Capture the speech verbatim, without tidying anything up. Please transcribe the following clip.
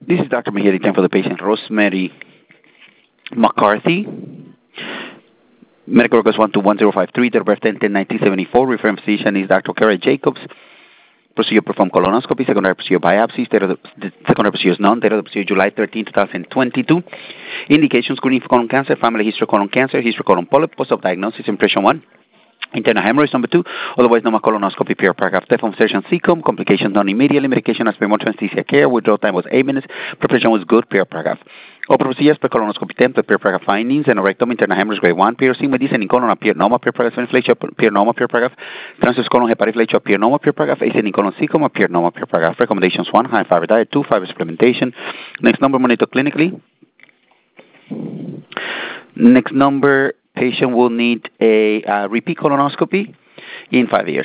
This is Doctor Mejia, time for the patient, Rosemary McCarthy. Medical records one two one zero five three, date of birth ten ten nineteen seventy-four. Referring physician is Doctor Kara Jacobs. Procedure performed colonoscopy. Secondary procedure biopsy. Date of the, the secondary procedure is none. Date of the procedure July thirteenth, twenty twenty-two. Indication screening for colon cancer. Family history of colon cancer. History of colon polyp. Post-op diagnosis. Impression one. Internal hemorrhage number two, otherwise known as colonoscopy, period, paragraph, death insertion, C C O M, complications done immediately, medication as per more anesthesia care, withdrawal time was eight minutes, preparation was good, period, paragraph. Open procedures per colonoscopy template, period, paragraph, findings, and rectum, internal hemorrhage grade one, piercing, medicine in colon, period, normal, period, paragraph, inflation, period, normal, period, paragraph, transverse colon, heparinflation, period, normal, period, paragraph, ascending colon, C C O M, period, normal, period, paragraph. Recommendations one, high fiber diet, two, fiber supplementation. Next number, monitor clinically. Next number, patient will need a uh, repeat colonoscopy in five years.